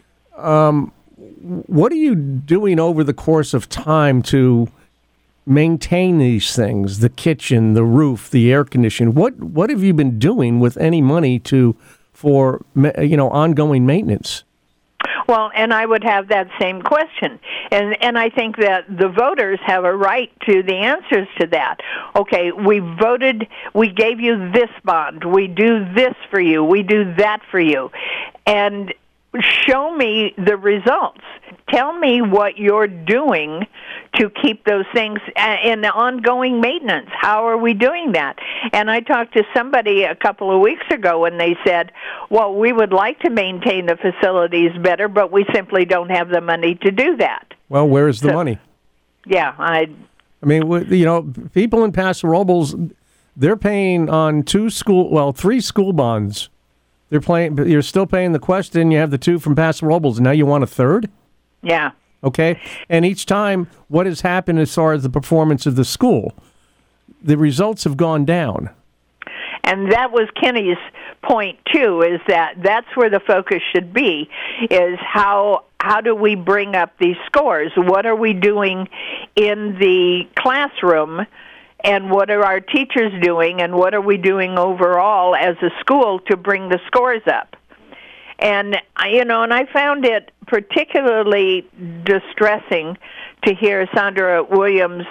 Speaker 9: um, what are you doing over the course of time to maintain these things, the kitchen, the roof, the air conditioning? What what have you been doing with any money to for you know ongoing maintenance?
Speaker 13: Well, and I would have that same question. And and I think that the voters have a right to the answers to that. Okay, we voted, we gave you this bond, we do this for you, we do that for you. And show me the results. Tell me what you're doing to keep those things in the ongoing maintenance. How are we doing that? And I talked to somebody a couple of weeks ago, and they said, well, we would like to maintain the facilities better, but we simply don't have the money to do that.
Speaker 9: Well, where is the
Speaker 13: So-
Speaker 9: money?
Speaker 13: Yeah, I...
Speaker 9: I mean, w- you know, people in Paso Robles, they're paying on two school, well, three school bonds. They're playing, but you're still paying the question. You have the two from Paso Robles, and now you want a third?
Speaker 13: Yeah.
Speaker 9: Okay? And each time, what has happened as far as the performance of the school? The results have gone down.
Speaker 13: And that was Kenny's point, too, is that that's where the focus should be, is how how do we bring up these scores? What are we doing in the classroom, and what are our teachers doing, and what are we doing overall as a school to bring the scores up? And, you know, and I found it particularly distressing to hear Sandra Williams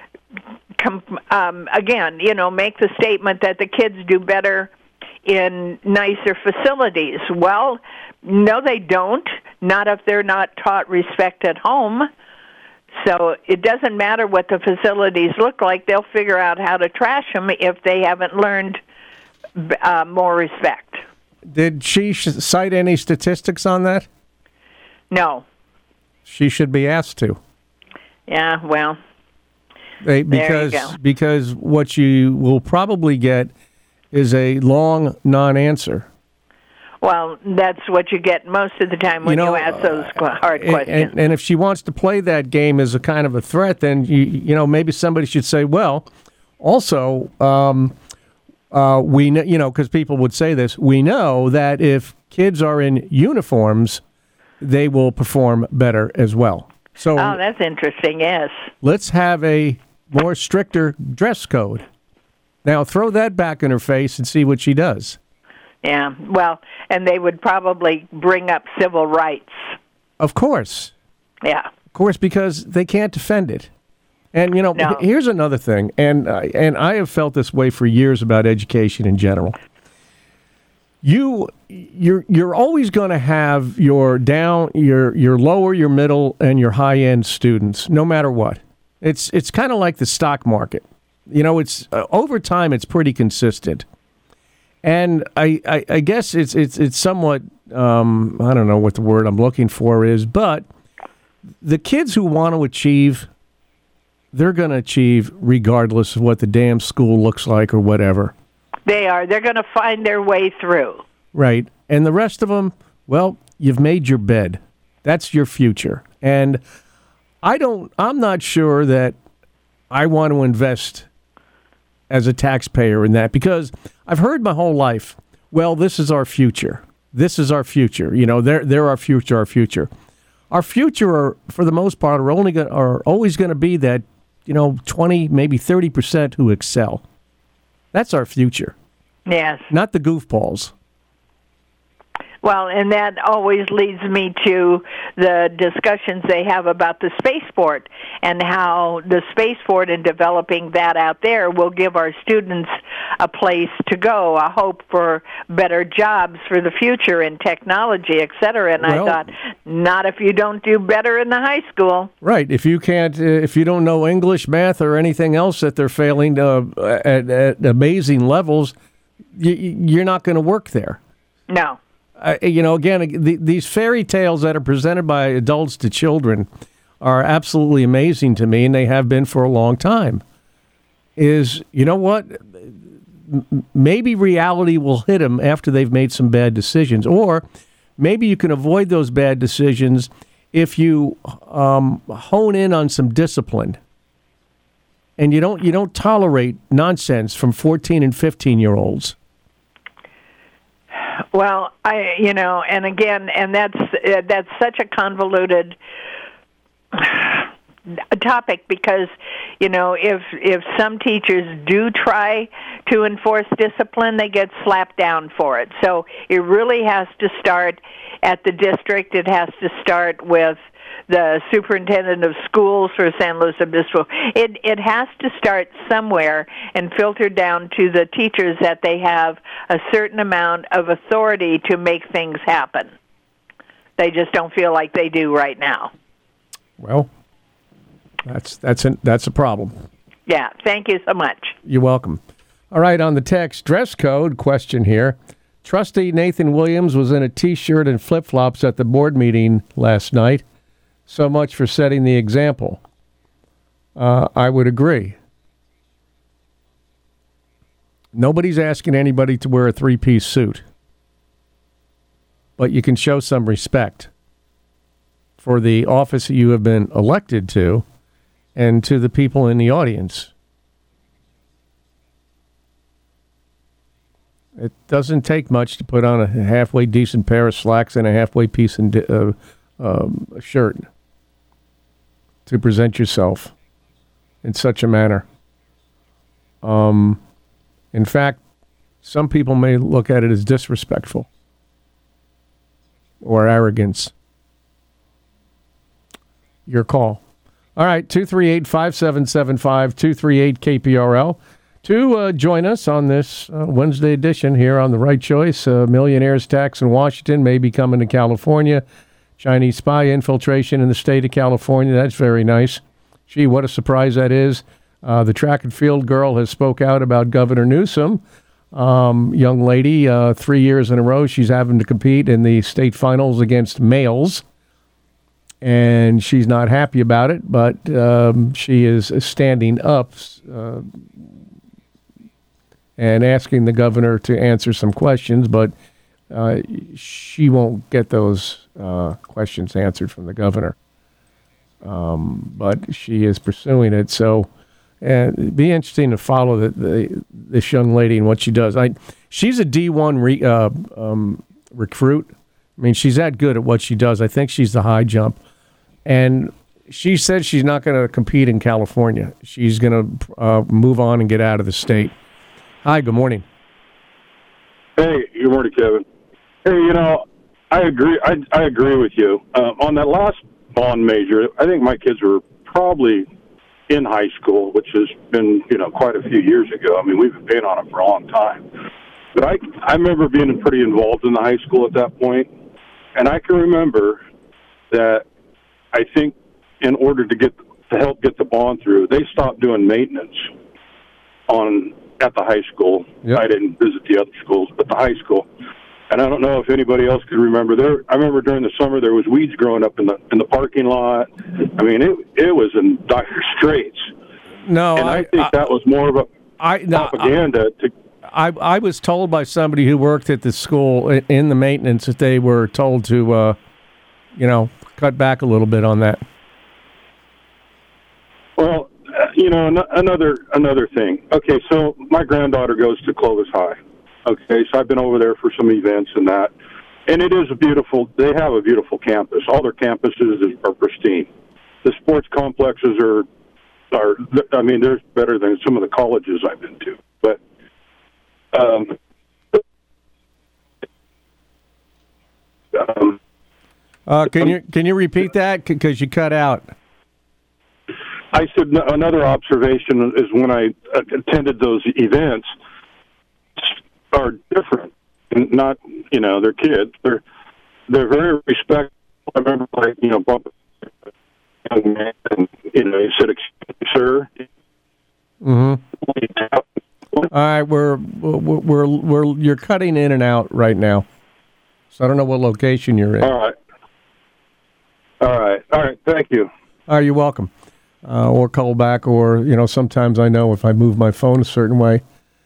Speaker 13: Um, again, you know, make the statement that the kids do better in nicer facilities. Well, no, they don't. Not if they're not taught respect at home. So it doesn't matter what the facilities look like. They'll figure out how to trash them if they haven't learned uh, more respect.
Speaker 9: Did she sh- cite any statistics on that?
Speaker 13: No.
Speaker 9: She should be asked to.
Speaker 13: Yeah, well...
Speaker 9: They,
Speaker 13: There you
Speaker 9: because
Speaker 13: go.
Speaker 9: because what you will probably get is a long non-answer.
Speaker 13: Well, that's what you get most of the time when you,
Speaker 9: know,
Speaker 13: ask those qu- hard
Speaker 9: And,
Speaker 13: questions.
Speaker 9: and, and if she wants to play that game as a kind of a threat, then you you know maybe somebody should say, well, also um, uh, we kn- you know because people would say this, we know that if kids are in uniforms, they will perform better as well. So
Speaker 13: Oh, that's interesting, yes.
Speaker 9: let's have a more stricter dress code. Now throw that back in her face and see what she does.
Speaker 13: Yeah, well, and they would probably bring up civil rights.
Speaker 9: Of course.
Speaker 13: Yeah.
Speaker 9: Of course, because they can't defend it. And, you know,
Speaker 13: No.
Speaker 9: here's another thing, and uh, and I have felt this way for years about education in general. You you're you're always going to have your down your your lower, your middle, and your high end students, no matter what. It's it's kind of like the stock market. You know, it's uh, over time it's pretty consistent. And I, I, I guess it's it's it's somewhat um, I don't know what the word I'm looking for is, but the kids who want to achieve, they're going to achieve regardless of what the damn school looks like or whatever.
Speaker 13: They are. They're going to find their way through.
Speaker 9: Right. And the rest of them, well, you've made your bed. That's your future. And I don't, I'm not sure that I want to invest as a taxpayer in that, because I've heard my whole life, well, this is our future. This is our future. You know, they're, they're our future, our future. Our future, are, for the most part, are only going are always going to be that, you know, twenty, maybe thirty percent who excel. That's our future.
Speaker 13: Yes.
Speaker 9: Not the goofballs.
Speaker 13: Well, and that always leads me to the discussions they have about the spaceport and how the spaceport and developing that out there will give our students a place to go, a hope for better jobs for the future in technology, et cetera. And
Speaker 9: Well-
Speaker 13: I thought, not if you don't do better in the high school.
Speaker 9: Right. If you can't, uh, if you don't know English, math, or anything else that they're failing uh, at, at amazing levels, you, you're not going to work there.
Speaker 13: No.
Speaker 9: Uh, you know, again, the, these fairy tales that are presented by adults to children are absolutely amazing to me, and they have been for a long time. Is, you know what? M- maybe reality will hit them after they've made some bad decisions, or maybe you can avoid those bad decisions if you um, hone in on some discipline, and you don't you don't tolerate nonsense from fourteen and fifteen year olds.
Speaker 13: Well, I, you know, and again, and that's uh, that's such a convoluted topic, because, you know, if if some teachers do try to enforce discipline, they get slapped down for it. So it really has to start at the district. It has to start with the superintendent of schools for San Luis Obispo. It it has to start somewhere and filter down to the teachers that they have a certain amount of authority to make things happen. They just don't feel like they do right now.
Speaker 9: Well, that's that's a, that's a problem.
Speaker 13: Yeah, thank you so much.
Speaker 9: You're welcome. All right, on the text, dress code question here. Trustee Nathan Williams was in a T-shirt and flip-flops at the board meeting last night. So much for setting the example. Uh, I would agree. Nobody's asking anybody to wear a three-piece suit. But you can show some respect for the office that you have been elected to and to the people in the audience. It doesn't take much to put on a halfway decent pair of slacks and a halfway decent uh, um, shirt to present yourself in such a manner. Um, in fact, some people may look at it as disrespectful or arrogance. Your call. All right, two three eight, five seven seven five, two three eight K P R L. To uh, join us on this uh, Wednesday edition here on The Right Choice, uh, millionaires tax in Washington may be coming to California. Chinese spy infiltration in the state of California. That's very nice. Gee, what a surprise that is. Uh, the track and field girl has spoke out about Governor Newsom. Um, young lady, uh, three years in a row, she's having to compete in the state finals against males. And she's not happy about it, but um, she is standing up uh, and asking the governor to answer some questions, but uh, she won't get those uh, questions answered from the governor. Um, but she is pursuing it, so uh, it'd be interesting to follow the, the, this young lady and what she does. I, she's a D one re, uh, um, recruit. I mean, she's that good at what she does. I think she's the high jump. And she said she's not going to compete in California. She's going to uh, move on and get out of the state. Hi, good morning.
Speaker 14: Hey, good morning, Kevin. Hey, you know, I agree. I, I agree with you uh, on that last bond major. I think my kids were probably in high school, which has been, you know, quite a few years ago. I mean, we've been paying on it for a long time. But I, I remember being pretty involved in the high school at that point, and I can remember that I think in order to get to help get the bond through, they stopped doing maintenance on at the high school. Yep. I didn't visit the other schools, but the high school. And I don't know if anybody else could remember. There, I remember during the summer there was weeds growing up in the in the parking lot. I mean, it it was in dire straits.
Speaker 9: No,
Speaker 14: and I,
Speaker 9: I
Speaker 14: think
Speaker 9: I,
Speaker 14: that was more of a
Speaker 9: I, no,
Speaker 14: propaganda
Speaker 9: I,
Speaker 14: to.
Speaker 9: I, I was told by somebody who worked at the school in the maintenance that they were told to, uh, you know, cut back a little bit on that.
Speaker 14: Well, uh, you know, an- another another thing. Okay, so my granddaughter goes to Clovis High. Okay, so I've been over there for some events and that, and it is a beautiful. They have a beautiful campus. All their campuses are pristine. The sports complexes are are. I mean, they're better than some of the colleges I've been to, but. Um, um,
Speaker 9: uh, can you can you repeat that because you cut out?
Speaker 14: I said another observation is when I attended those events are different, and not you know they're kids. They're they're very respectful. I remember like you know bump young man, and you know he said, "Excuse me, sir."
Speaker 9: Mm-hmm. All right, we're, we're we're we're you're cutting in and out right now, so I don't know what location you're in.
Speaker 14: All right, all right, all right. Thank you.
Speaker 9: All right, you're welcome. Uh, or call back, or you know, sometimes I know if I move my phone a certain way.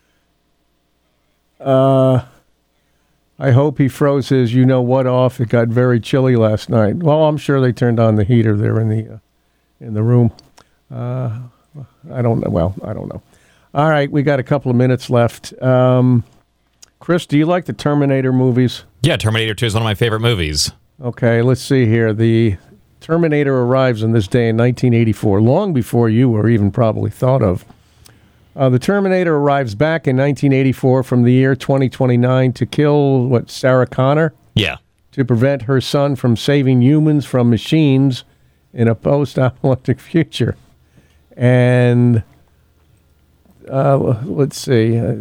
Speaker 9: Uh, I hope he froze his you know what off. It got very chilly last night. Well, I'm sure they turned on the heater there in the uh, in the room. Uh, I don't know. Well, I don't know. All right, we got a couple of minutes left. Um, Chris, do you like the Terminator movies?
Speaker 10: Yeah, Terminator two is one of my favorite movies.
Speaker 9: Okay, let's see here. The Terminator arrives on this day in nineteen eighty-four, long before you were even probably thought of. Uh, the Terminator arrives back in nineteen eighty-four from the year twenty twenty-nine to kill, what, Sarah Connor?
Speaker 10: Yeah.
Speaker 9: To prevent her son from saving humans from machines in a post-apocalyptic future. And... Uh, let's see. Uh,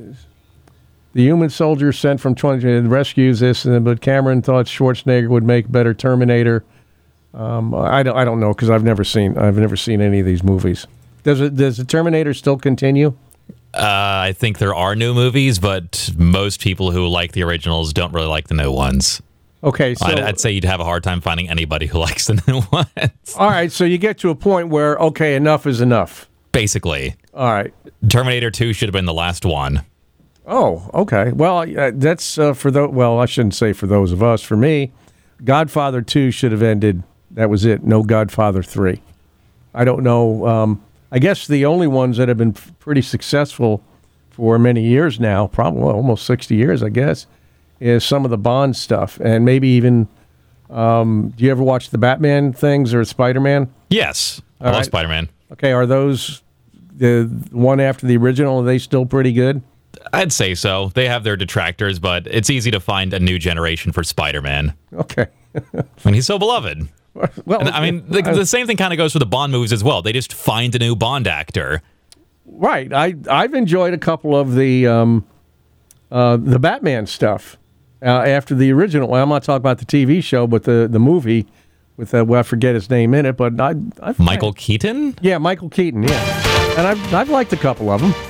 Speaker 9: the human soldier sent from twenty rescues this, but Cameron thought Schwarzenegger would make better Terminator. Um, I don't. I don't know because I've never seen. I've never seen any of these movies. Does it? Does the Terminator still continue?
Speaker 10: Uh, I think there are new movies, but most people who like the originals don't really like the new ones.
Speaker 9: Okay, so
Speaker 10: I'd, I'd say you'd have a hard time finding anybody who likes the new ones.
Speaker 9: All right, so you get to a point where okay, enough is enough.
Speaker 10: Basically.
Speaker 9: All right.
Speaker 10: Terminator two should have been the last one.
Speaker 9: Oh, okay. Well, uh, that's uh, for the. Well, I shouldn't say for those of us. For me, Godfather two should have ended. That was it. No Godfather three. I don't know. Um, I guess the only ones that have been f- pretty successful for many years now, probably well, almost sixty years, I guess, is some of the Bond stuff, and maybe even. Um, do you ever watch the Batman things or Spider-Man?
Speaker 10: Yes, I
Speaker 9: All
Speaker 10: love
Speaker 9: right.
Speaker 10: Spider-Man.
Speaker 9: Okay, are those the one after the original? Are they still pretty good?
Speaker 10: I'd say so. They have their detractors, but it's easy to find a new generation for Spider-Man.
Speaker 9: Okay.
Speaker 10: I mean, he's so beloved.
Speaker 9: Well,
Speaker 10: and, I mean, the, the same thing kind of goes for the Bond movies as well. They just find a new Bond actor.
Speaker 9: Right. I I've enjoyed a couple of the um, uh, the Batman stuff uh, after the original. Well, I'm not talking about the T V show, but the the movie with uh, well, I forget his name in it, but I I've,
Speaker 10: Michael
Speaker 9: I,
Speaker 10: Keaton.
Speaker 9: Yeah, Michael Keaton. Yeah, and I've I've liked a couple of them.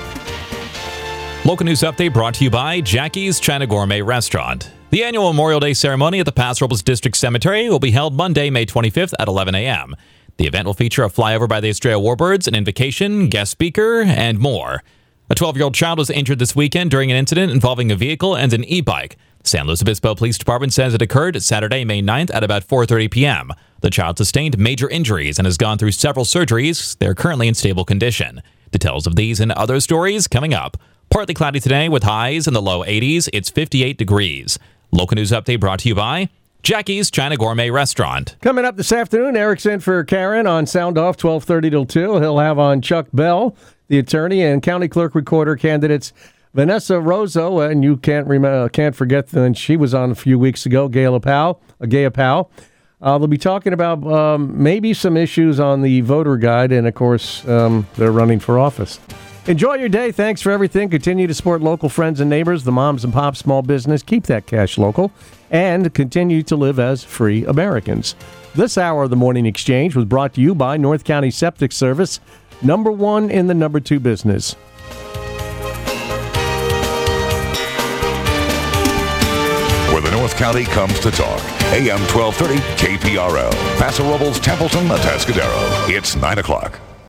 Speaker 10: Local news update brought to you by Jackie's China Gourmet Restaurant. The annual Memorial Day ceremony at the Paso Robles District Cemetery will be held Monday, May twenty-fifth at eleven a.m. The event will feature a flyover by the Estrella Warbirds, an invocation, guest speaker, and more. A twelve-year-old child was injured this weekend during an incident involving a vehicle and an e-bike. The San Luis Obispo Police Department says it occurred Saturday, May ninth at about four thirty p.m. The child sustained major injuries and has gone through several surgeries. They're currently in stable condition. Details of these and other stories coming up. Partly cloudy today with highs in the low eighties. It's fifty-eight degrees. Local news update brought to you by Jackie's China Gourmet Restaurant.
Speaker 9: Coming up this afternoon, Eric's in for Karen on Sound Off, twelve thirty till two. He'll have on Chuck Bell, the attorney, and county clerk recorder candidates Vanessa Rosso, and you can't remember, can't forget that she was on a few weeks ago, Gayla Powell, uh, Gaya Powell. Uh, they'll be talking about um, maybe some issues on the voter guide, and, of course, um, they're running for office. Enjoy your day. Thanks for everything. Continue to support local friends and neighbors, the moms and pops small business. Keep that cash local, and continue to live as free Americans. This hour of the Morning Exchange was brought to you by North County Septic Service, number one in the number two business.
Speaker 4: Where the North County comes to talk. A M twelve thirty K P R L. Paso Robles, Templeton, Atascadero. It's nine o'clock.